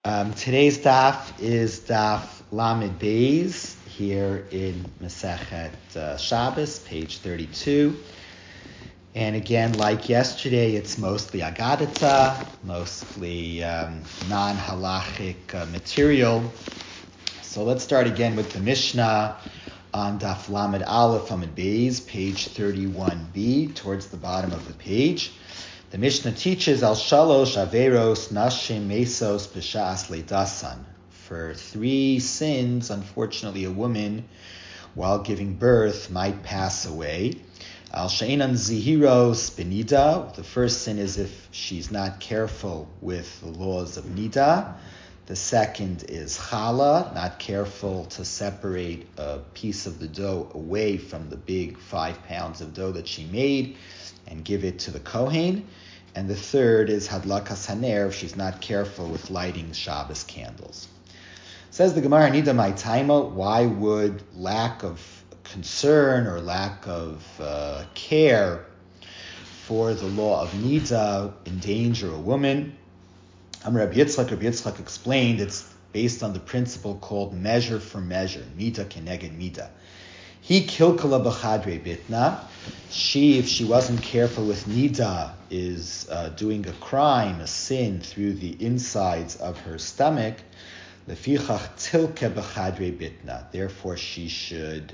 Today's daf is daf Lamed Beis here in Masechet Shabbos, page 32. And again, like yesterday, it's mostly Agadita, mostly non-halachic material. So let's start again with the Mishnah on daf Lamed Aleph Lamed Beis, page 31b, towards the bottom of the page. The Mishnah teaches al shalosh averos nashim mesos b'shas leidasan. For 3 sins, unfortunately, a woman, while giving birth, might pass away. Al she'enan zihiros benida. The first sin is if she's not careful with the laws of nida. The second is chala, not careful to separate a piece of the dough away from the big 5 pounds of dough that she made and give it to the Kohen. And the third is hadlakas haner, if she's not careful with lighting Shabbos candles. Says the Gemara, Nida my taima, why would lack of concern or lack of care for the law of Nida endanger a woman? Rabbi Yitzchak explained it's based on the principle called measure for measure, Mida keneged Mida. He kilkala b'chadre bitna. She, if she wasn't careful with nida, is doing a crime, a sin, through the insides of her stomach. Lefichach tilke b'chadre bitna. Therefore, she should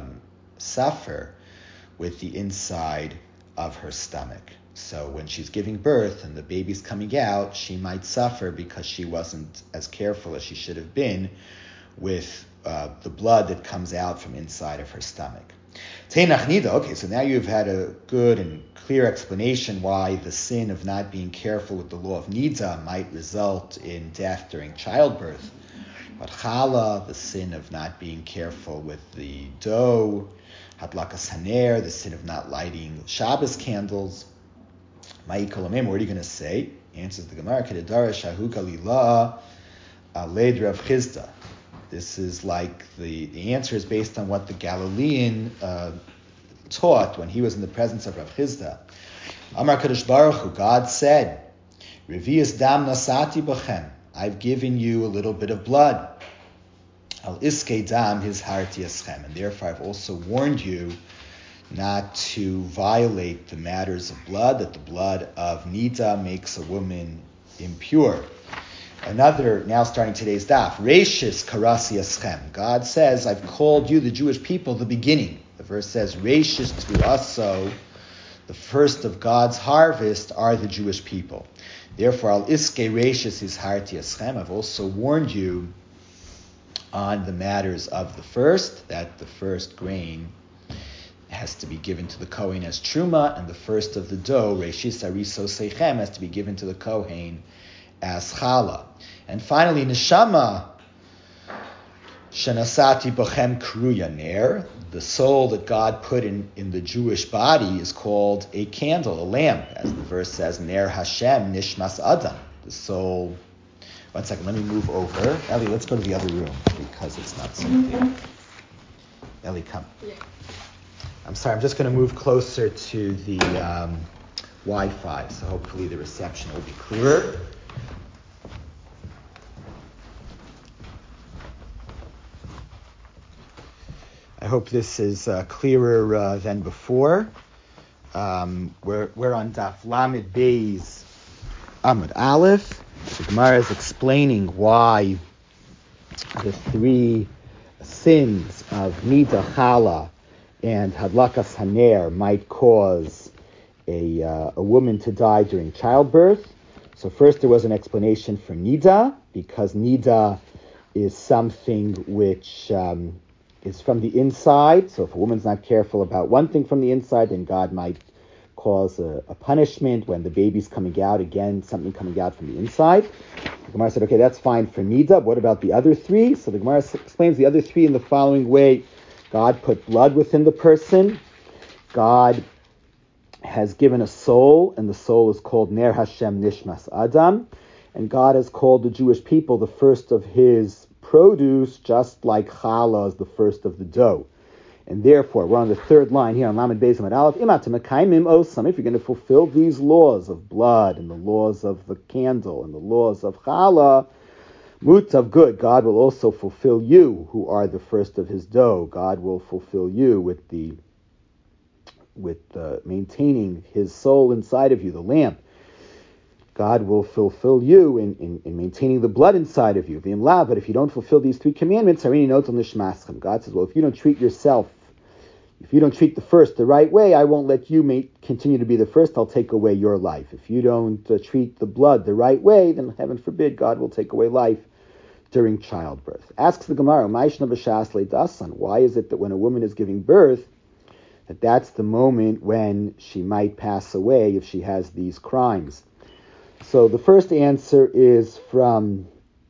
suffer with the inside of her stomach. So when she's giving birth and the baby's coming out, she might suffer because she wasn't as careful as she should have been with the blood that comes out from inside of her stomach. Teinach nida. Okay, so now you've had a good and clear explanation why the sin of not being careful with the law of nida might result in death during childbirth. But chala, the sin of not being careful with the dough, hadlakas haner, the sin of not lighting Shabbos candles. Ma'i kolamim, what are you going to say? Answers the Gemara, kededara shahu galila aled Rav Chizda. This is like the answer is based on what the Galilean taught when he was in the presence of Rav Chizda. Amar Kadosh Baruch Hu, God said, Revius dam nasati b'chem, I've given you a little bit of blood. Al iskei dam his harti eschem, and therefore I've also warned you not to violate the matters of blood, that the blood of nida makes a woman impure. Another, now starting today's daf, Reishis karasi eschem. God says, I've called you, the Jewish people, the beginning. The verse says, Reishis tuaso, the first of God's harvest are the Jewish people. Therefore, al iske reishis is harti eschem. I've also warned you on the matters of the first, that the first grain has to be given to the Kohen as truma, and the first of the dough, Reishis ariso seichem, has to be given to the Kohen as chala. And finally, neshama shenasati bochem kruya ner, the soul that God put in the Jewish body is called a candle, a lamp, as the verse says, ner Hashem nishmas adam, the soul. One second, let me move over. Ellie, let's go to the other room because it's not so clear. Ellie, come. Yeah. I'm sorry, I'm just going to move closer to the Wi-Fi, so hopefully the reception will be clearer. I hope this is clearer than before. We're on Daf Lamed Beis Amud Aleph. The Gemara is explaining why the 3 sins of Nida, Chala, and Hadlakas Haner might cause a woman to die during childbirth. So first there was an explanation for Nida, because Nida is something which is from the inside. So if a woman's not careful about one thing from the inside, then God might cause a punishment when the baby's coming out, again, something coming out from the inside. The Gemara said, okay, that's fine for Nida. What about the other 3? So the Gemara explains the other 3 in the following way. God put blood within the person. God has given a soul, and the soul is called Ner Hashem Nishmas Adam. And God has called the Jewish people the first of his produce, just like chala is the first of the dough. And therefore, we're on the 3rd line here on Lamed Beis Amud Aleph. If you're going to fulfill these laws of blood and the laws of the candle and the laws of chala, Mutav, good. God will also fulfill you, who are the first of his dough. God will fulfill you with maintaining his soul inside of you, the lamp. God will fulfill you in maintaining the blood inside of you. But if you don't fulfill these three commandments, God says, well, if you don't treat yourself, if you don't treat the first the right way, I won't let you continue to be the first. I'll take away your life. If you don't treat the blood the right way, then heaven forbid, God will take away life during childbirth. Asks the Gemara, why is it that when a woman is giving birth, that's the moment when she might pass away if she has these crimes? So the first answer is from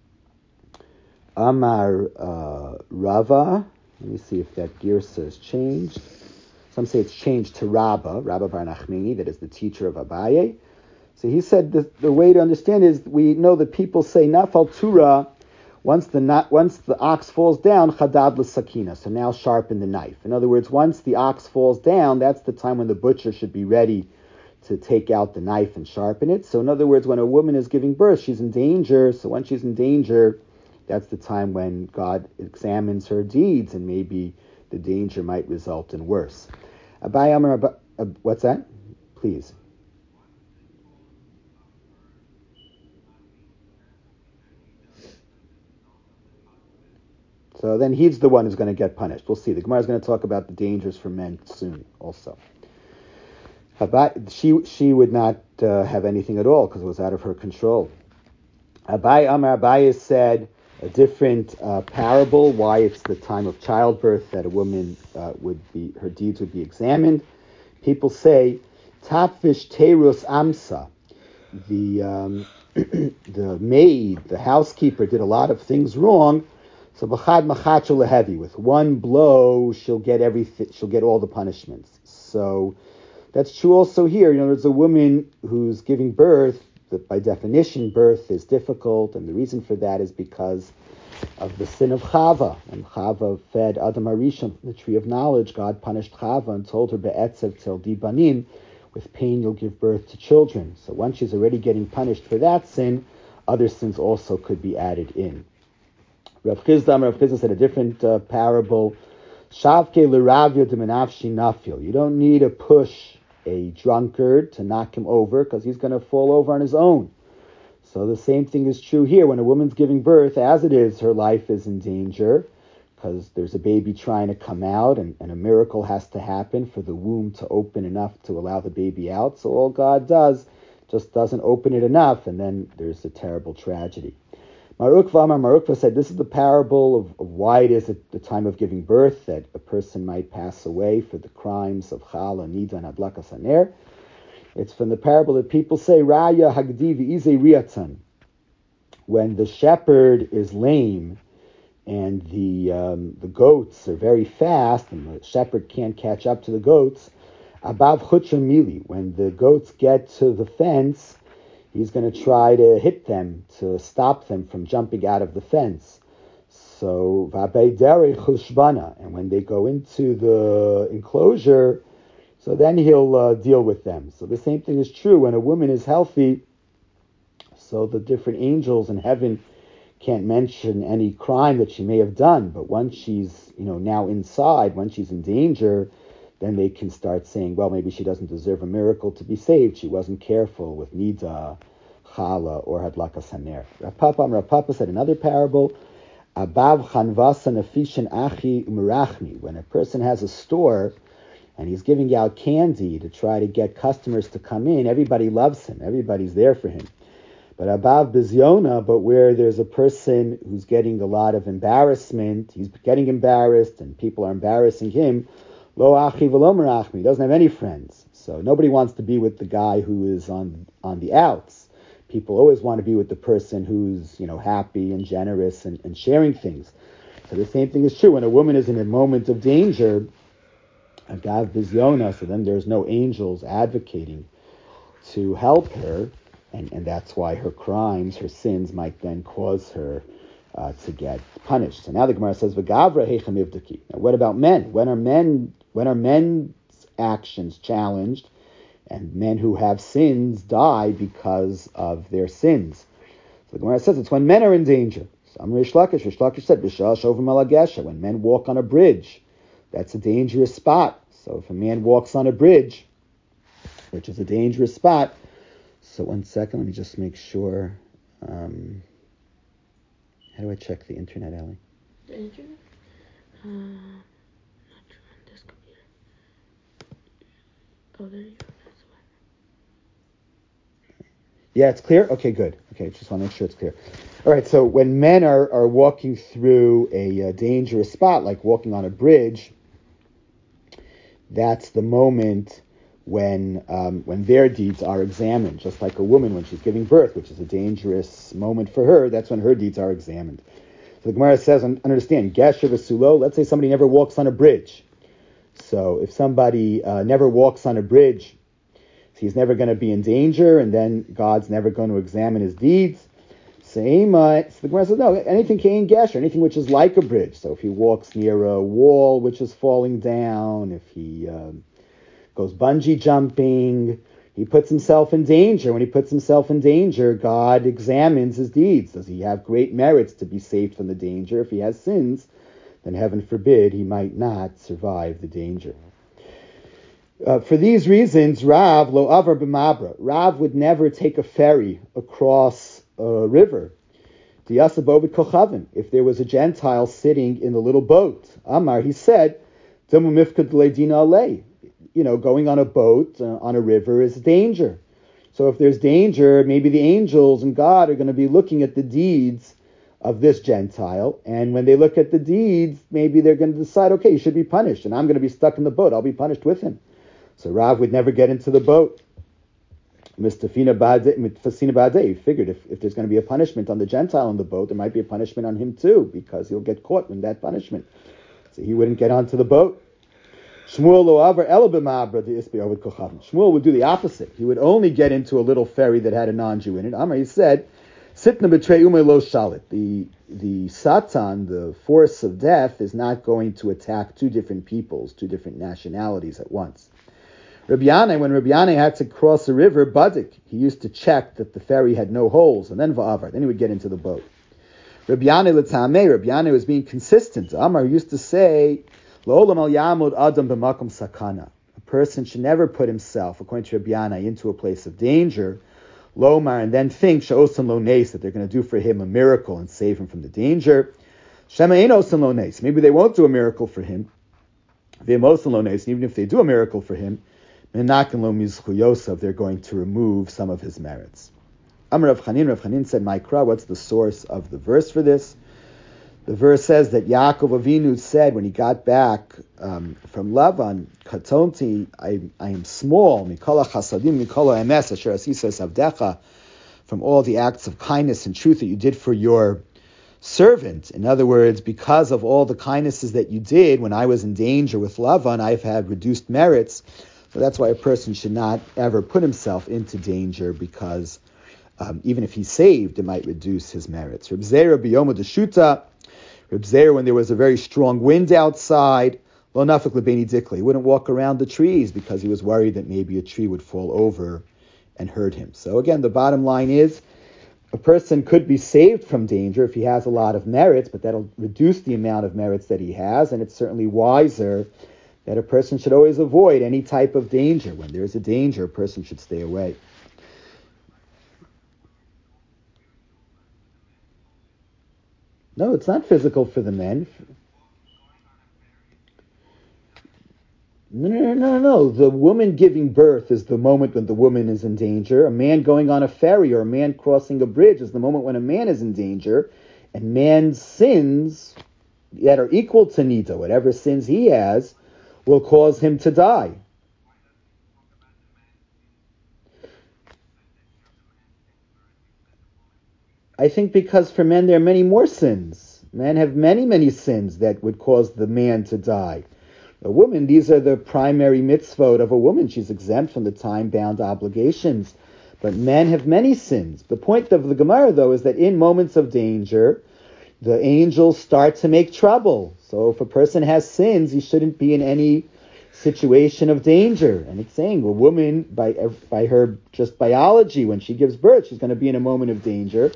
Amar Rava. Let me see if that girsa is changed. Some say it's changed to Rabba Bar Nachmani, that is the teacher of Abaye. So he said the way to understand is, we know that people say Nafal Tura, once the ox falls down, Chadad l'sakina, so now sharpen the knife. In other words, once the ox falls down, that's the time when the butcher should be ready to take out the knife and sharpen it. So in other words, when a woman is giving birth, she's in danger. So when she's in danger, that's the time when God examines her deeds, and maybe the danger might result in worse. Abai Amar, what's that? Please. So then he's the one who's going to get punished. We'll see. The Gemara is going to talk about the dangers for men soon also. She would not have anything at all because it was out of her control. Abai said a different parable why it's the time of childbirth that a woman her deeds would be examined. People say Tapfish Terus Amsa, the maid, the housekeeper, did a lot of things wrong. So b'chad machatchul lehevi, with one blow she'll get everything. She'll get all the punishments. So that's true also here. There's a woman who's giving birth. That by definition, birth is difficult, and the reason for that is because of the sin of Chava. When Chava fed Adam Harishon from the tree of knowledge, God punished Chava and told her be'etzev tildi banim, with pain you'll give birth to children. So once she's already getting punished for that sin, other sins also could be added in. Rav Chizda said a different parable. Shavke l'ravyo d'menafshi nafil. You don't need to push a drunkard to knock him over because he's going to fall over on his own. So the same thing is true here. When a woman's giving birth, as it is, her life is in danger because there's a baby trying to come out, and a miracle has to happen for the womb to open enough to allow the baby out. So all God does just doesn't open it enough, and then there's a terrible tragedy. Marukva said this is the parable of why it is at the time of giving birth that a person might pass away for the crimes of Chala, Nida, and Adlakas Haner. It's from the parable that people say, Raya Hagdivi Ize Riatan. When the shepherd is lame and the goats are very fast and the shepherd can't catch up to the goats, Abav Chucha Mili, when the goats get to the fence, he's going to try to hit them to stop them from jumping out of the fence. So, and when they go into the enclosure, so then he'll deal with them. So the same thing is true when a woman is healthy. So the different angels in heaven can't mention any crime that she may have done. But once she's, now inside, when she's in danger, then they can start saying, well, maybe she doesn't deserve a miracle to be saved. She wasn't careful with Nida, Chala, or Hadlakas Haner. Rav Papa said another parable, Abav Chanvasa Nafishin Achi Umirachmi. When a person has a store and he's giving out candy to try to get customers to come in, everybody loves him. Everybody's there for him. But Abav Bizyona, but where there's a person who's getting a lot of embarrassment, he's getting embarrassed and people are embarrassing him, Lo Achi V'lo Merachmi, he doesn't have any friends. So nobody wants to be with the guy who is on the outs. People always want to be with the person who's, happy and generous and sharing things. So the same thing is true. When a woman is in a moment of danger, Agav Bizyona, so then there's no angels advocating to help her, and that's why her crimes, her sins might then cause her to get punished. So now the Gemara says, V'gavra heichem ivdaki. Now what about men? When are men's actions challenged? And men who have sins die because of their sins. So the Gemara says it's when men are in danger. Rish Lakish said, B'shah shovim ala gesha, when men walk on a bridge, that's a dangerous spot. So if a man walks on a bridge, which is a dangerous spot, so 1 second, let me just make sure. How do I check the internet, Ellie? The internet? Not sure on this computer. Oh, there you go. That's why. Yeah, it's clear? Okay, good. Okay, just want to make sure it's clear. All right, so when men are walking through a dangerous spot, like walking on a bridge, that's the moment when their deeds are examined, just like a woman when she's giving birth, which is a dangerous moment for her. That's when her deeds are examined. So the Gemara says, understand, Gesher v'sulo, let's say somebody never walks on a bridge. So if somebody never walks on a bridge, he's never going to be in danger, and then God's never going to examine his deeds. So the Gemara says, no, anything Kain Gesher, anything which is like a bridge. So if he walks near a wall which is falling down, if he goes bungee jumping, he puts himself in danger. When he puts himself in danger, God examines his deeds. Does he have great merits to be saved from the danger? If he has sins, then heaven forbid he might not survive the danger. For these reasons, Rav lo avar b'mabra. Rav would never take a ferry across a river. If there was a Gentile sitting in the little boat, Amar, he said, going on a boat on a river is danger. So if there's danger, maybe the angels and God are going to be looking at the deeds of this Gentile, and when they look at the deeds, maybe they're going to decide, okay, he should be punished, and I'm going to be stuck in the boat. I'll be punished with him. So Rav would never get into the boat. Mistafina Ba'adeh, he figured if there's going to be a punishment on the Gentile in the boat, there might be a punishment on him too, because he'll get caught in that punishment. So he wouldn't get onto the boat. Shmuel would do the opposite. He would only get into a little ferry that had a non-Jew in it. Amar, he said, Sitna betrei ume lo shalit. The Satan, the force of death, is not going to attack two different peoples, two different nationalities at once. When Rabbi Yanai had to cross a river, Badik, he used to check that the ferry had no holes, and then Va'avar, then he would get into the boat. Rabbi Yanai was being consistent. Amar used to say, Lo'olam al yamod adam b'makom sakana. A person should never put himself, according to Rabbi Yanai, into a place of danger, Lomar, and then think she'osan lo nes, that they're going to do for him a miracle and save him from the danger. Shema ein osan lo nes. Maybe they won't do a miracle for him. V'imosan lo nes, even if they do a miracle for him, menaken lo mizchu Yosef, they're going to remove some of his merits. Amar Rav Chanin said, Maikra, what's the source of the verse for this? The verse says that Yaakov Avinu said when he got back from Lavan, Katonti, I am small, Mikala chasadim, Mikala emes, asher asisa savdecha, from all the acts of kindness and truth that you did for your servant. In other words, because of all the kindnesses that you did when I was in danger with Lavan, I've had reduced merits. So that's why a person should not ever put himself into danger, because even if he's saved, it might reduce his merits. Reb Zera b'yoma deshuta. Reb Zera, when there was a very strong wind outside, lo nafik lebeni dikla, he wouldn't walk around the trees because he was worried that maybe a tree would fall over and hurt him. So again, the bottom line is, a person could be saved from danger if he has a lot of merits, but that'll reduce the amount of merits that he has, and it's certainly wiser that a person should always avoid any type of danger. When there is a danger, a person should stay away. No, it's not physical for the men. No. The woman giving birth is the moment when the woman is in danger. A man going on a ferry or a man crossing a bridge is the moment when a man is in danger. And man's sins that are equal to Nida, whatever sins he has, will cause him to die. I think because for men there are many more sins. Men have many, many sins that would cause the man to die. A woman, these are the primary mitzvot of a woman. She's exempt from the time-bound obligations. But men have many sins. The point of the Gemara, though, is that in moments of danger, the angels start to make trouble. So if a person has sins, he shouldn't be in any situation of danger. And it's saying a woman, by her just biology, when she gives birth, she's going to be in a moment of danger.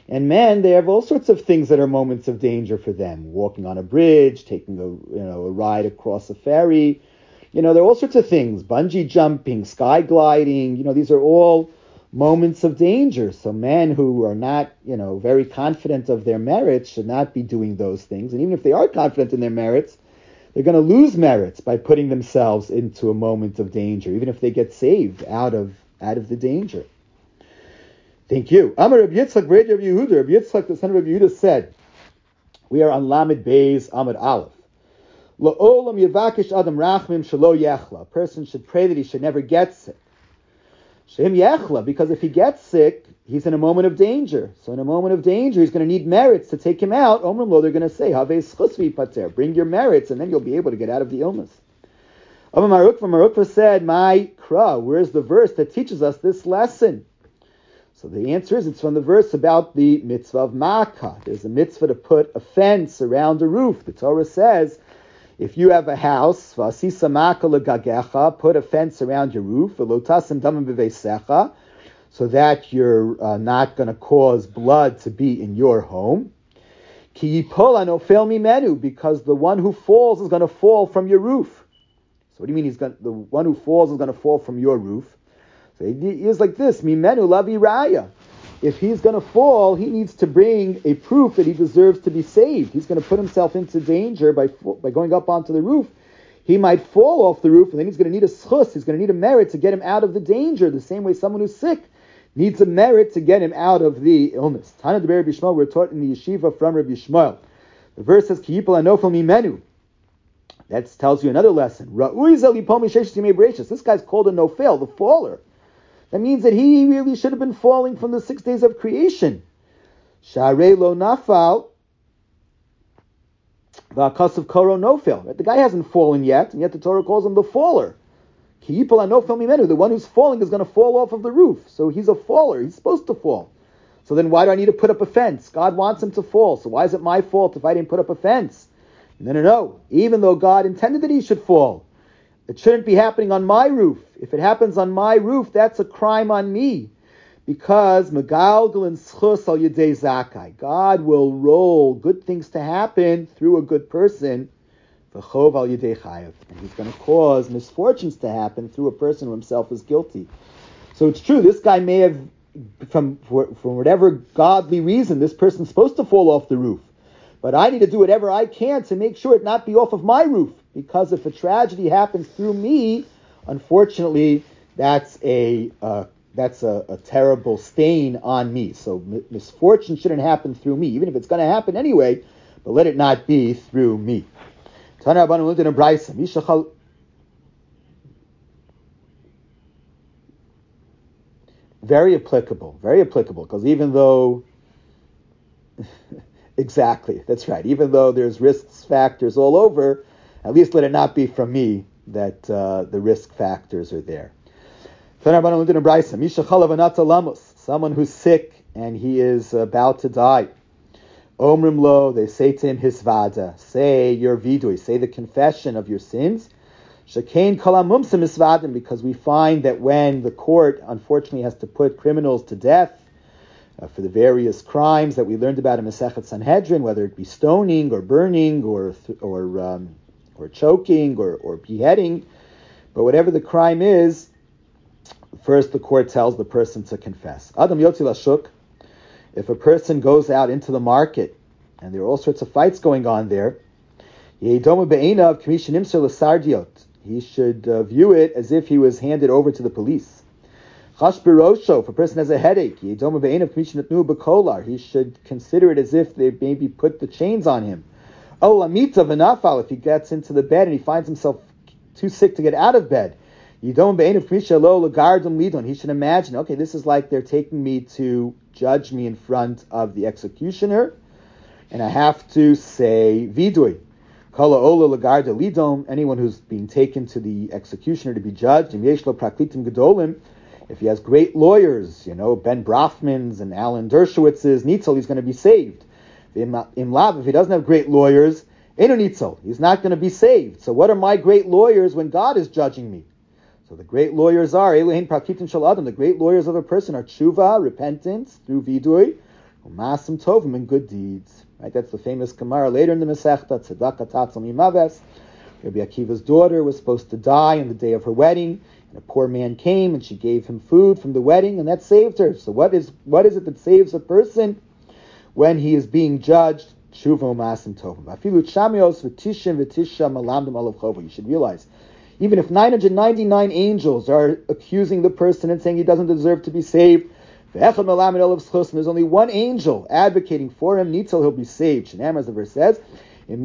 And men, they have all sorts of things that are moments of danger for them. Walking on a bridge, taking a ride across a ferry. There are all sorts of things. Bungee jumping, sky gliding. These are all moments of danger. So men who are not, very confident of their merits should not be doing those things. And even if they are confident in their merits, they're going to lose merits by putting themselves into a moment of danger, even if they get saved out of the danger. Thank you. Amar Rabbi Yitzchak, Rabbi Yehuda. Rabbi Yitzchak, the son of Rabbi Yehuda, said, we are on Lamed Beis Amud Aleph. La'olam yavakish adam rachmim shelo yechla. A person should pray that he should never get sick. Shem yechla, because if he gets sick, he's in a moment of danger. So in a moment of danger, he's going to need merits to take him out. Omrim lo, they're going to say, Havei schusvi pater, bring your merits, and then you'll be able to get out of the illness. Amar Marukva said, my kra, where's the verse that teaches us this lesson? So the answer is, it's from the verse about the mitzvah of Makkah. There's a mitzvah to put a fence around a roof. The Torah says, if you have a house, v'asisa Makkah legagecha, put a fence around your roof, v'lotasim damim b'veisecha, so that you're not going to cause blood to be in your home. Ki yipol hanofel mimenu, because the one who falls is going to fall from your roof. So what do you mean the one who falls is going to fall from your roof? So he is like this, Mimenu lavi raya. If he's going to fall, he needs to bring a proof that he deserves to be saved. He's going to put himself into danger by going up onto the roof. He might fall off the roof, and then he's going to need a schus, he's going to need a merit to get him out of the danger, the same way someone who's sick needs a merit to get him out of the illness. Tana de Rabbi Yishmael, we're taught in the yeshiva from Rabbi Yishmael. The verse says, Ki yipol hanofel mimenu. That tells you another lesson. This guy's called a nofel, the faller. That means that he really should have been falling from the 6 days of creation. Sharei lo nafal, v'akasav koro nofel. The guy hasn't fallen yet, and yet the Torah calls him the faller. Ki yipol hanofel mimenu. The one who's falling is going to fall off of the roof. So he's a faller. He's supposed to fall. So then why do I need to put up a fence? God wants him to fall. So why is it my fault if I didn't put up a fence? No. Even though God intended that he should fall, it shouldn't be happening on my roof. If it happens on my roof, that's a crime on me. Because Megalgal and Schus al Yedei Zakai. God will roll good things to happen through a good person. V'chov al Yedei Chayav. And he's going to cause misfortunes to happen through a person who himself is guilty. So it's true, this guy may have, for whatever godly reason, this person's supposed to fall off the roof. But I need to do whatever I can to make sure it not be off of my roof. Because if a tragedy happens through me, unfortunately, that's a terrible stain on me. So misfortune shouldn't happen through me, even if it's going to happen anyway, but let it not be through me. Very applicable, because even though... Exactly, that's right. Even though there's risk factors all over, at least let it not be from me that the risk factors are there. Someone who's sick and he is about to die. Omrim lo, they say to him, hisvada, say your vidui, say the confession of your sins. Shekain kalamumsim hisvadim, because we find that when the court unfortunately has to put criminals to death, for the various crimes that we learned about in Masechet Sanhedrin, whether it be stoning or burning or choking or beheading, but whatever the crime is, first the court tells the person to confess. Adam yotzi lashuk, if a person goes out into the market and there are all sorts of fights going on there, he should view it as if he was handed over to the police. If a person has a headache, he should consider it as if they maybe put the chains on him. If he gets into the bed and he finds himself too sick to get out of bed, he should imagine, okay, this is like they're taking me to judge me in front of the executioner, and I have to say vidui. Anyone who's being taken to the executioner to be judged, if he has great lawyers, Ben Brafman's and Alan Dershowitz's, Nitzel, he's going to be saved. If he doesn't have great lawyers, Nitzel, he's not going to be saved. So what are my great lawyers when God is judging me? So the great lawyers are, the great lawyers of a person are tshuva, repentance, through vidui, U'masim tovim, and good deeds. Right? That's the famous Gemara later in the Masechta, Tzedakah tatzal mimaves. Rabbi Akiva's daughter was supposed to die on the day of her wedding, and a poor man came and she gave him food from the wedding, and that saved her. So what is it that saves a person when he is being judged? Tshuva u'masim tovim. Afilu shamios v'tishim v'tisha malamdim alav chova. You should realize, even if 999 angels are accusing the person and saying he doesn't deserve to be saved, there's only one angel advocating for him, Nitzel, he'll be saved. Shenamar, as the verse says, if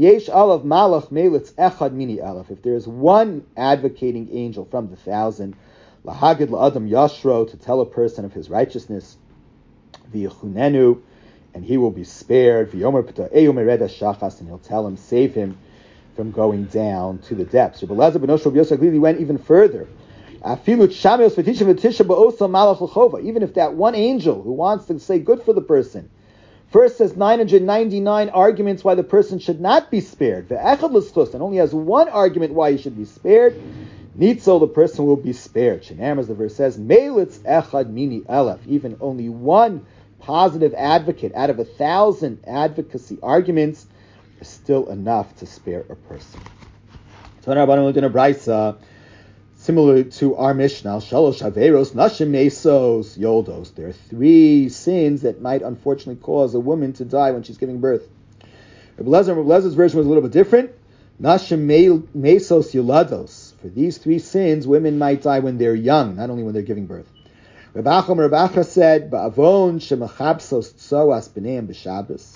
there is one advocating angel from the 1,000, lahagid la'adam yashro, to tell a person of his righteousness, v'yechunenu, and he will be spared, v'yomer p'ta'eyu mereda shachas, and he'll tell him, save him from going down to the depths. Rabbi Elazar ben Osher Rabbi Yosef Glili went even further. Even if that one angel who wants to say good for the person first says 999 arguments why the person should not be spared, and only has one argument why he should be spared, Nitzel, the person will be spared. Shenamar, as the verse says, Meilitz echad mini elef, even only one positive advocate out of 1,000 advocacy arguments is still enough to spare a person. Similar to our Mishnah, Shalosh Averos, Nashim Mesos, Yoldos. There are 3 sins that might unfortunately cause a woman to die when she's giving birth. Rabbi Lezer's version was a little bit different. Nashim Mesos Yolados. For these 3 sins, women might die when they're young, not only when they're giving birth. Rabbi Acha said, Ba'avon shemachabsos tzoas b'neim b'Shabbos.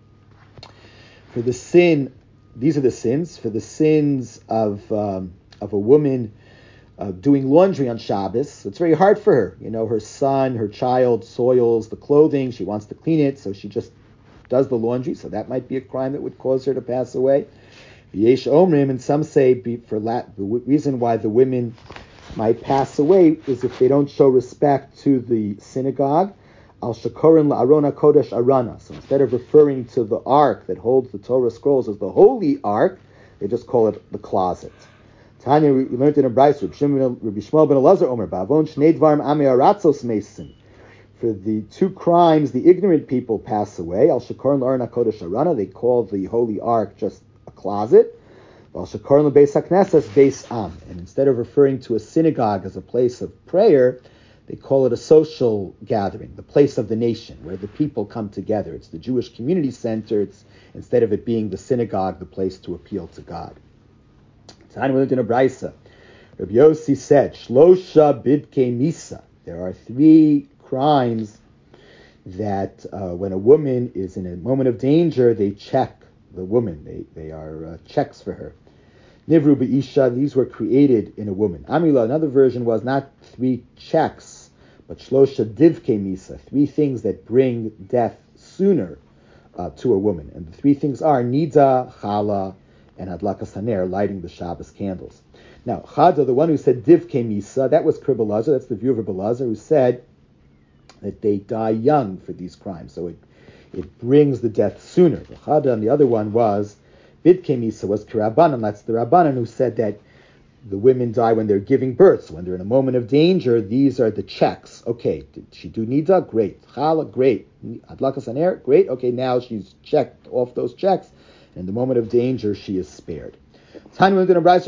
For the sin, these are the sins. For the sins of a woman doing laundry on Shabbos, it's very hard for her. Her son, her child soils the clothing. She wants to clean it, so she just does the laundry. So that might be a crime that would cause her to pass away. Yesh omrim, and some say the reason why the women might pass away is if they don't show respect to the synagogue. Al shakorin la'arona kodesh arana. So instead of referring to the ark that holds the Torah scrolls as the holy ark, they just call it the closet. Tanya, we learned in a brayso, Rabbi Shmuel ben Elazar Omer, Ba'avon shnei dvarim amei aratzos mesim. For the 2 crimes, the ignorant people pass away. Al shakorin la'arona kodesh arana. They call the holy ark just a closet. Al shakorin lebeis haknesses beis am. And instead of referring to a synagogue as a place of prayer, they call it a social gathering, the place of the nation, where the people come together. It's the Jewish community center. It's, instead of it being the synagogue, the place to appeal to God. Tanya, we learned in a brayso. Rabbi Yossi said, Shlosha bidkei misa. There are 3 crimes that when a woman is in a moment of danger, they check the woman. They are checks for her. Nivru be'isha, these were created in a woman. Amila, another version was not 3 checks, but Shlosha divkei misa, 3 things that bring death sooner to a woman. And the 3 things are Nida, Chala, and Adlakas Haner, lighting the Shabbos candles. Now, Chada, the one who said divkei misa, that was Rabbi Elazar, that's the view of Rabbi Elazar, who said that they die young for these crimes, so it brings the death sooner. The Chada, and the other one was Bidkei Misa, was Kirabanan, that's the Rabbanan who said that the women die when they're giving birth, so when they're in a moment of danger, these are the checks. Okay, did she do Nida? Great. Chala? Great. Adlakas Haner? Great. Okay, now she's checked off those checks. In the moment of danger, she is spared. Shimon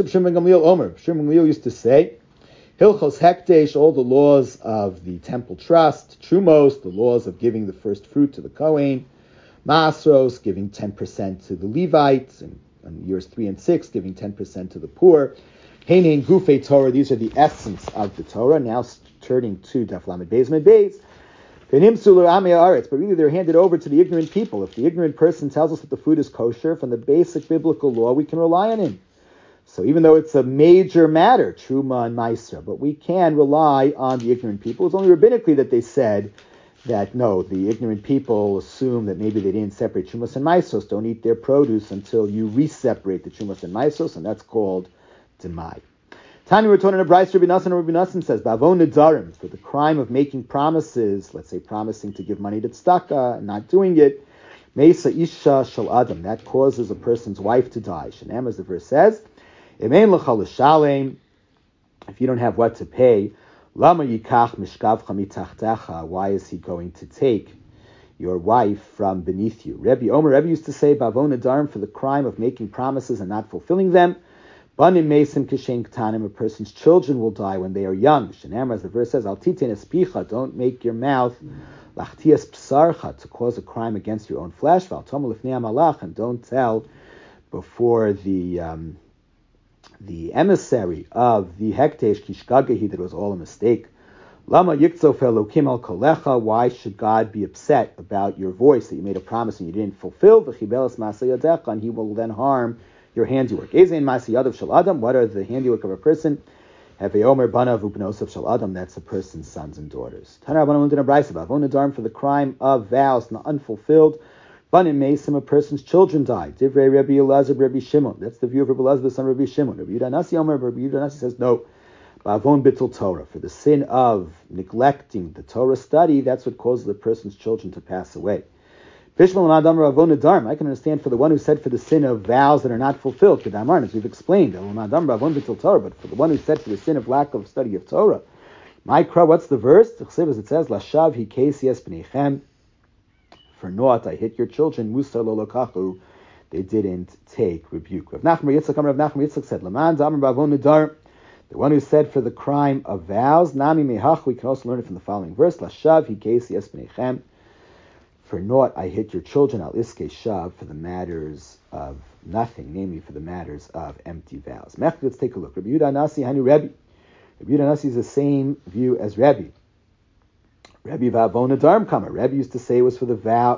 Gamliel used to say, Hilchos Hekdesh, all the laws of the temple trust, Trumos, the laws of giving the first fruit to the Kohen, Masros, giving 10% to the Levites, and in years 3 and 6, giving 10% to the poor. Heinen Gufei Torah, these are the essence of the Torah. Now turning to Daf Lamed Beis Med Beis. But really they're handed over to the ignorant people. If the ignorant person tells us that the food is kosher, from the basic biblical law, we can rely on him. So even though it's a major matter, Truma and Maaseh, but we can rely on the ignorant people. It's only rabbinically that they said that no, the ignorant people assume that maybe they didn't separate Trumas and Maisos, don't eat their produce until you re-separate the Trumas and Maisos, and that's called Demai. Tanya returning to Bryce, Rabbi Nassan says, Bavon Nedarim, for the crime of making promises, let's say promising to give money to tzedakah and not doing it, Mesa Isha Shal Adam, that causes a person's wife to die. Shanam, as the verse says, Emein L'cha L'shalem, if you don't have what to pay, Lama Yikach Mishkavcha Mitachtecha, why is he going to take your wife from beneath you. Rebbe used to say, Bavon Adarm, for the crime of making promises and not fulfilling them. Banim Mesim Kishen Ktanim, a person's children will die when they are young. Shenamar, as the verse says, Al Titen Espicha, don't make your mouth Lachtias Psarcha, to cause a crime against your own flesh. Val Tomel Lifnei Malach, and don't tell before the emissary of the Hektesh Kishgagahi that it was all a mistake. Lama Yiktzof Elokim al Kolecha, why should God be upset about your voice that you made a promise and you didn't fulfill? V'chibelas Masayadecha, and he will then harm your handiwork. Ezein Masayadav Shal Adam, what are the handiwork of a person? Heveomer Banav Upnosav Shal Adam, that's a person's sons and daughters. Tanar Abanam Lundin Abraisav, Avonadarm, for the crime of vows not unfulfilled. Banim Mesim, a person's children die. Divrei Rabbi Elazar, Rabbi Shimon, that's the view of Rabbi Elazar, the son of Rabbi Shimon. Rabbi Yudah Nasi Omer, Rabbi Yudah Nasi says no. Bavon Bittul Torah, for the sin of neglecting the Torah study, that's what causes the person's children to pass away. Bishmal Madam Ravon Adarm, I can understand for the one who said for the sin of vows that are not fulfilled, Kedamarn, as we've explained, Madam Ravon Bittul Torah, but for the one who said for the sin of lack of study of Torah. Ma'ikra, what's the verse? As it says, Lashav hi kesies b'neichem, for naught I hit your children, Musa lo lokachu, they didn't take rebuke. Rav Nachman Yitzchak said, Laman Damar Ravon Adarm, the one who said for the crime of vows, Nami mehach, we can also learn it from the following verse, Lashav hi kesies b'neichem, for naught I hit your children, al iske shav, for the matters of nothing, namely for the matters of empty vows. Let's take a look. Rabbi Yudah Nasi Hani Rebbe. Rabbi Yudah Nasi is the same view as Rebbe. Rebbe Vavon Adarm Kama. Rebbe used to say it was for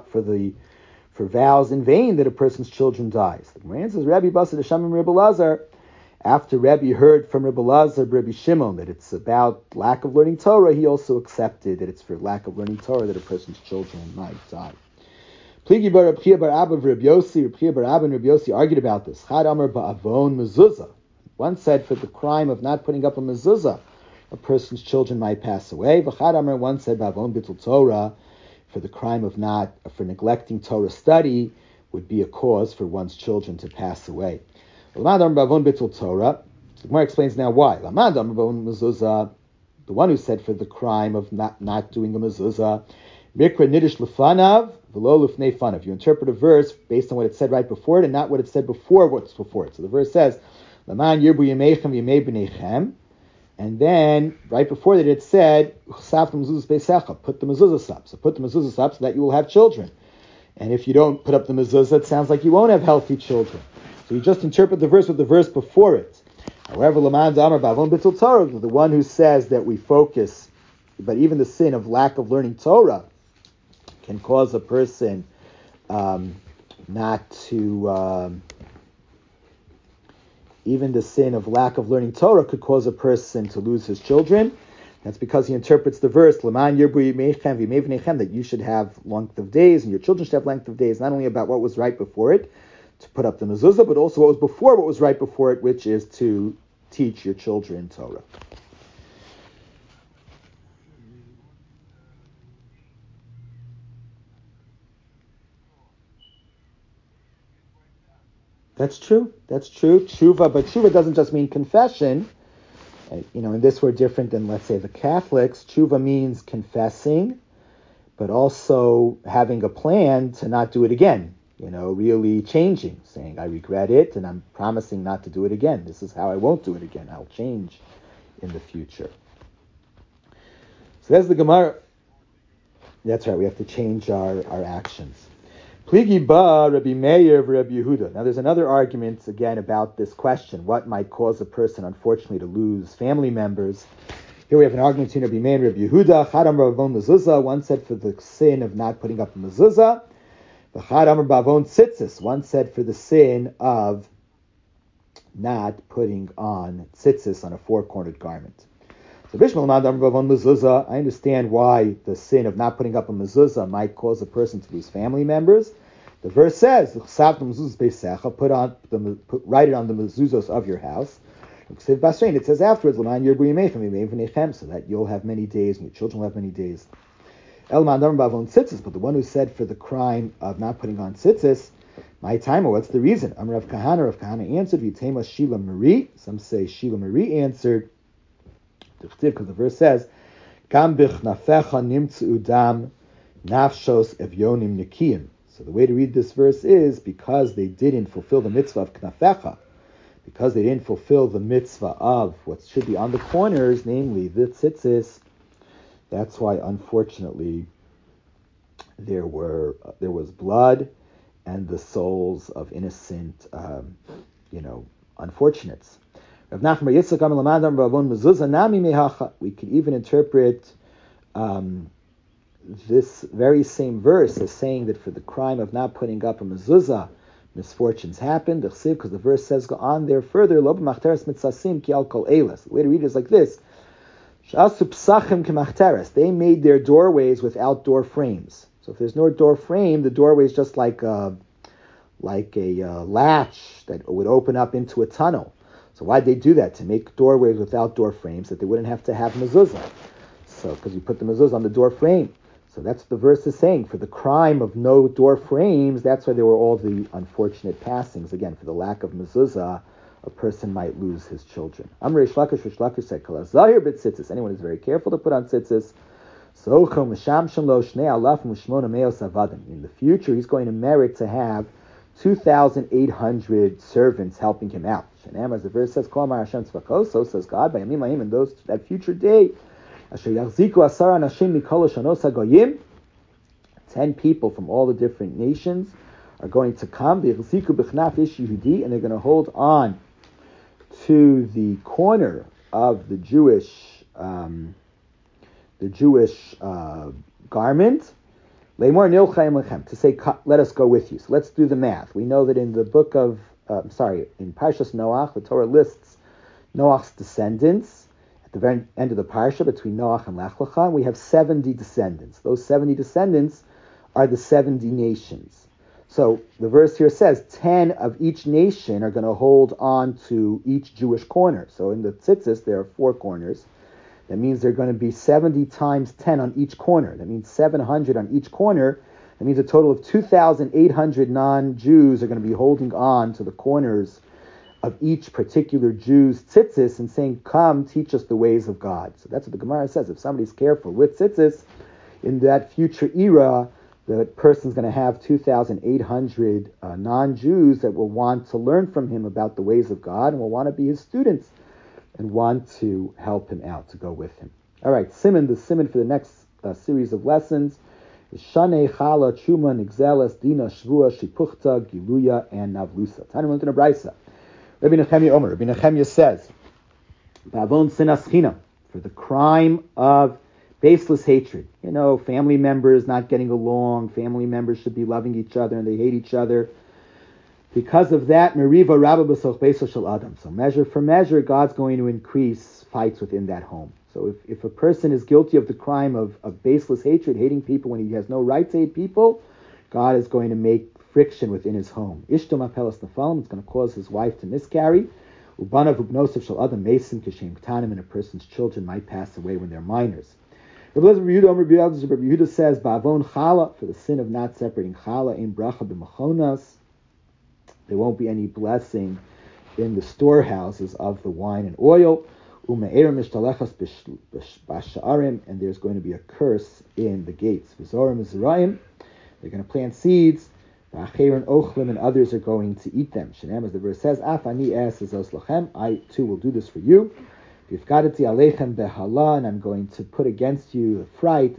vows in vain that a person's children dies. The Gemara says Rebbe Basa Deshamim Rebbe Lazar. After Rebbe heard from Rebbe Lazar, Rebbe Shimon, that it's about lack of learning Torah, he also accepted that it's for lack of learning Torah that a person's children might die. Pligi bar Rabbi bar Abba and Rabbi Yossi argued about this. Chad Amar ba'avon mezuzah. One said for the crime of not putting up a mezuzah, a person's children might pass away. V'chad Amar, one said ba'avon bittul Torah, for the crime of for neglecting Torah study would be a cause for one's children to pass away. The Gemara explains now why. The one who said for the crime of not doing a mezuzah, mikra nidish lefanav v'lo lefnei fanav. You interpret a verse based on what it said right before it and not what it said before what's before it. So the verse says, Laman yirbu yameichem yamei b'neichem, and then right before that it said, put the mezuzah up. So put the mezuzah up so that you will have children. And if you don't put up the mezuzah, it sounds like you won't have healthy children. So you just interpret the verse with the verse before it. However, Laman Damar Bavon Bittul Torah, the one who says that we focus, but even the sin of lack of learning Torah can cause a person not to. Even the sin of lack of learning Torah could cause a person to lose his children. That's because he interprets the verse Laman Yirbu Yimechem V'Yimei that you should have length of days and your children should have length of days. Not only about what was right before it, to put up the mezuzah, but also what was before what was right before it, which is to teach your children Torah. That's true. Tshuva, but tshuva doesn't just mean confession. In this we're different than, let's say, the Catholics. Tshuva means confessing, but also having a plan to not do it again. Really changing, saying, I regret it, and I'm promising not to do it again. This is how I won't do it again. I'll change in the future. So that's the Gemara. That's right, we have to change our actions. Pligi ba Rabbi Meir Rabbi Yehuda. Now there's another argument, again, about this question. What might cause a person, unfortunately, to lose family members? Here we have an argument between Rabbi Meir and Rabbi Yehuda. Chadam Ravon mezuzah. One said for the sin of not putting up a mezuzah. V'chadam Bavon tzitzis. One said for the sin of not putting on tzitzis, on a four-cornered garment. So Bishmal Madam Bavon mezuzah. I understand why the sin of not putting up a mezuzah might cause a person to lose family members. The verse says, write it on the mezuzos of your house. It says afterwards, so that you'll have many days and your children will have many days. But the one who said for the crime of not putting on tzitzis, my timer, what's the reason? Rav Kahana answered, Vitema Shila Marie. Some say Shila Marie answered, because the verse says, Gam bichnafecha nimtzu dam Nafshos evyonim nikiyim. So the way to read this verse is because they didn't fulfill the mitzvah of knafecha, because they didn't fulfill the mitzvah of what should be on the corners, namely the tzitzis. That's why, unfortunately, there was blood and the souls of innocent, unfortunates. We could even interpret this very same verse as saying that for the crime of not putting up a mezuzah, misfortunes happened, because the verse says, go on there further, the way to read it is like this. They made their doorways without door frames. So if there's no door frame, the doorway is just like a latch that would open up into a tunnel. So why'd they do that? To make doorways without door frames, that they wouldn't have to have mezuzah. So, because you put the mezuzah on the door frame. So that's what the verse is saying. For the crime of no door frames, that's why there were all the unfortunate passings. Again, for the lack of mezuzah, a person might lose his children. Amr Rish Lakish said, Kol hazahir b'tzitzis. Anyone who's very careful to put on tzitzis. In the future, he's going to merit to have 2,800 servants helping him out. As the verse says, so says God, by Yamim in that future day, 10 people from all the different nations are going to come, and they're going to hold on to the corner of the Jewish garment, to say, let us go with you. So let's do the math. We know that in the book of, in Parshas Noach, the Torah lists Noach's descendants at the very end of the Parsha between Noach and Lech Lecha. We have 70 descendants. Those 70 descendants are the 70 nations. So the verse here says 10 of each nation are going to hold on to each Jewish corner. So in the tzitzis, there are 4 corners. That means there are going to be 70 times 10 on each corner. That means 700 on each corner. That means a total of 2,800 non-Jews are going to be holding on to the corners of each particular Jew's tzitzis and saying, come, teach us the ways of God. So that's what the Gemara says. If somebody's careful with tzitzis, in that future era, the person's going to have 2,800 non-Jews that will want to learn from him about the ways of God and will want to be his students and want to help him out, to go with him. All right, the simon for the next series of lessons is Shanei, Chala, Truma, Nigzeles, Dina, Shvua, Shipuchta, Giluya, and Navlusa. Tanu went in a brisa. Rabbi Nechemia says, Bavon sinas chinam, for the crime of baseless hatred. Family members not getting along, family members should be loving each other and they hate each other. Because of that, Meriva Rabba B'soch Beso Shel Adam. So measure for measure, God's going to increase fights within that home. So if a person is guilty of the crime of baseless hatred, hating people when he has no right to hate people, God is going to make friction within his home. Ishtom Apelas Nefalim, it's going to cause his wife to miscarry. Ubanav Ubnosef Shel Adam Mason Kishem Ktanim, and a person's children might pass away when they're minors. Rabbi Yehuda says, Ba'avon Chala, for the sin of not separating Chala, in Bracha B'machonas, there won't be any blessing in the storehouses of the wine and oil. And there's going to be a curse in the gates. They're going to plant seeds, and others are going to eat them. As the verse says, I too will do this for you. And I'm going to put against you the fright,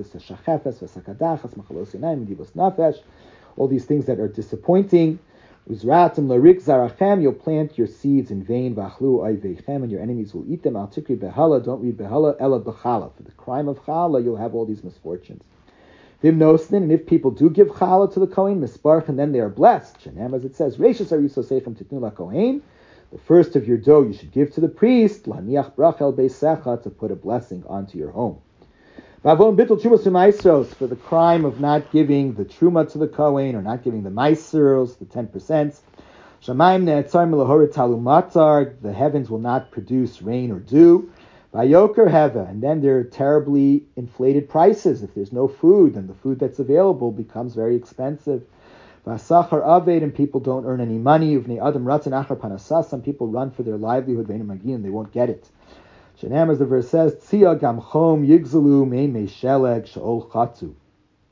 all these things that are disappointing. You'll plant your seeds in vain, and your enemies will eat them. Don't read behala, ela b'chala. For the crime of chala, you'll have all these misfortunes. And if people do give chala to the kohen, misbarch, and then they are blessed. As it says, Reishis ariso seichem titnu lakohen. The first of your dough you should give to the priest, laniach brachel beisecha, to put a blessing onto your home. Bavon bittul trumas u'maisros, for the crime of not giving the truma to the kohen or not giving the maisros, the 10%. Shamayim ne'etzar melahorit talumatar, the heavens will not produce rain or dew. Vayoker heva, and then there are terribly inflated prices. If there's no food, then the food that's available becomes very expensive. Vasachar aved, and people don't earn any money. Uvnei adam ratzon achar panasas, some people run for their livelihood, ve'enu magin, and they won't get it. Shenam, as the verse says, Tzia gam chom yigzalu mei sheleg sheol chatzu.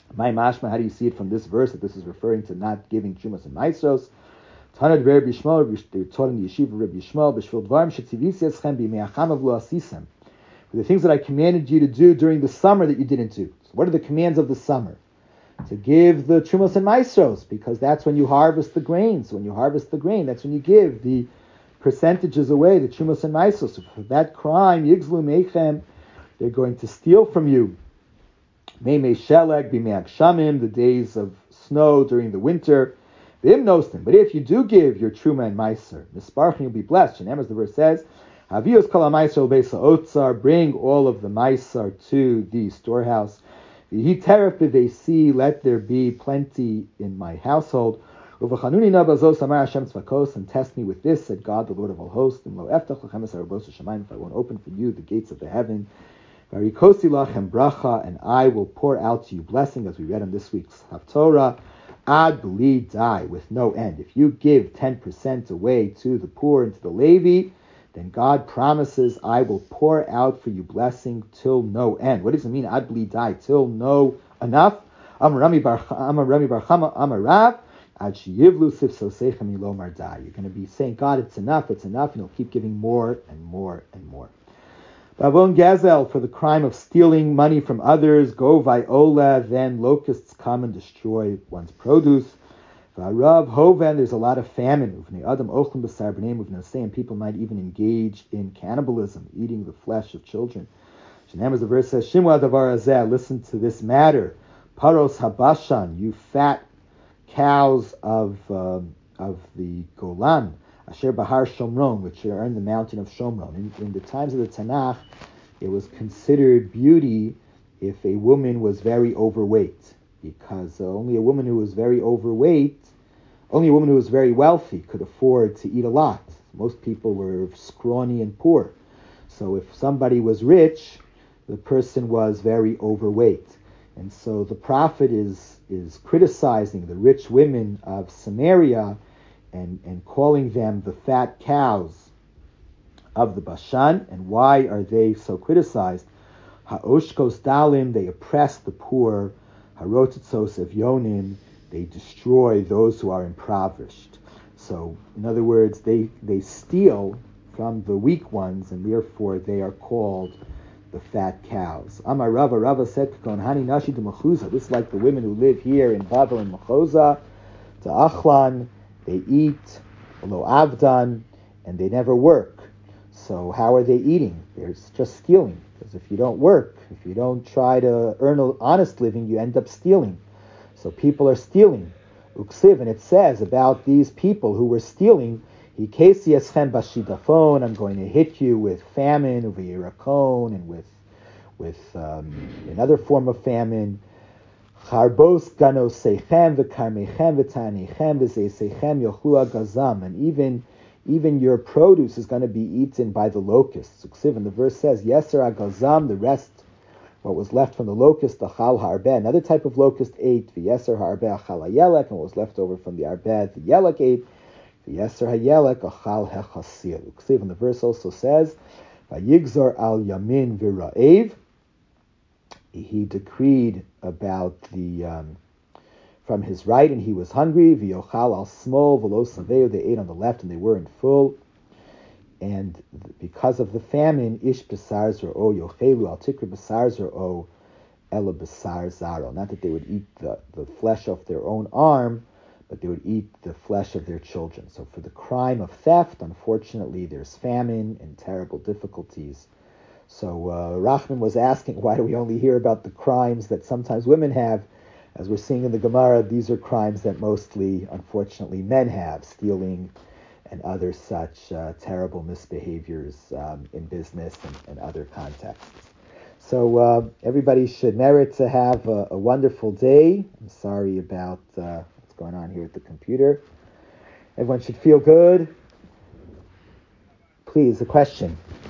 My mashma, how do you see it from this verse that this is referring to not giving Trumas and Maestros? Tanad Reb Yishmael, they're taught in the yeshiva Reb Yishmael, B'shvil Dvarim Shetzivisi Eschem B'me'acham Avlo Asisem. The things that I commanded you to do during the summer that you didn't do. So what are the commands of the summer? To give the Trumas and Maestros, because that's when you harvest the grain. So when you harvest the grain, that's when you give the percentages away, the Trumas and Maestros. So for that crime, Yigzlu Meichem, they're going to steal from you. Meimei Sheleg, Bimei Akshamim, the days of snow during the winter. V'im Nostim. But if you do give your Truma and Meiser, Misparchim, you'll be blessed. And as the verse says, Havios Kol HaMeiser Beisa Otzar, bring all of the Meiser to the storehouse. V'hi Teref B'veisi, let there be plenty in my household. Uv'chanuni na bazos amar Hashem tzvakos, and test me with this, said God, the Lord of all hosts. Im lo eftach lechem es harabos hashamayim, if I won't open for you the gates of the heaven. Varikosi lachem bracha, and I will pour out to you blessing, as we read in this week's Haftorah. Ad bli dai, with no end. If you give 10% away to the poor and to the Levi, then God promises, I will pour out for you blessing till no end. What does it mean, ad bli dai, till no enough? Amar Rami bar Chama, Amar Rav, ad sheyivlu sifso seichem ilomar dai. You're going to be saying, God, it's enough, and you'll keep giving more and more and more. Bavon Gazel, for the crime of stealing money from others, go viola, then locusts come and destroy one's produce. Varav Hoven, there's a lot of famine. Uvnei Adam Ochlim B'sar B'nei Uvnei, and people might even engage in cannibalism, eating the flesh of children. Shenam, as the verse says, Shimwa Davar Azeh, listen to this matter. Paros Habashan, you fat cows of the Golan. Asher Bahar Shomron, which are in the mountain of Shomron. In the times of the Tanakh, it was considered beauty if a woman was very overweight, because only a woman who was very overweight, only a woman who was very wealthy could afford to eat a lot. Most people were scrawny and poor. So if somebody was rich, the person was very overweight. And so the prophet is criticizing the rich women of Samaria and calling them the fat cows of the Bashan. And why are they so criticized? Ha'oshkos dalim, they oppress the poor. Harotitzos evyonim, they destroy those who are impoverished. So, in other words, they steal from the weak ones, and therefore they are called the fat cows. Amar Rava said, Hani nashi de Mechuza. This is like the women who live here in Bavel and Mechoza, to Achlan. They eat, lo avdan, and they never work. So how are they eating? They're just stealing. Because if you don't work, if you don't try to earn an honest living, you end up stealing. So people are stealing. Uksiv, and it says about these people who were stealing, Hikesi eschem bashidafon, I'm going to hit you with famine, uvirakon, and with another form of famine. Charbos ganosechem v'karmechem v'tanechem v'zeisechem yochlu agazam, and even your produce is going to be eaten by the locusts. And the verse says, Yeser agazam, the rest, what was left from the locust, achal harbeh, another type of locust ate, v'yeser harbeh achal hayelek, and what was left over from the arbeh, the yelek ate, v'yeser hayelek achal hechasil. And the verse also says, Vayigzor al yamin v'ra'ev, he decreed about the from his right, and he was hungry. V'yochal al smol v'lo saveu, they ate on the left and they weren't full. And because of the famine, ish b'sar zer'o yochelu al tikra b'sar zer'o ela b'sar zaro. Not that they would eat the flesh of their own arm, but they would eat the flesh of their children. So for the crime of theft, unfortunately, there's famine and terrible difficulties. So Rachman was asking, why do we only hear about the crimes that sometimes women have? As we're seeing in the Gemara, these are crimes that mostly, unfortunately, men have, stealing and other such terrible misbehaviors in business and other contexts. So everybody should merit to have a wonderful day. I'm sorry about what's going on here with the computer. Everyone should feel good. Please, a question.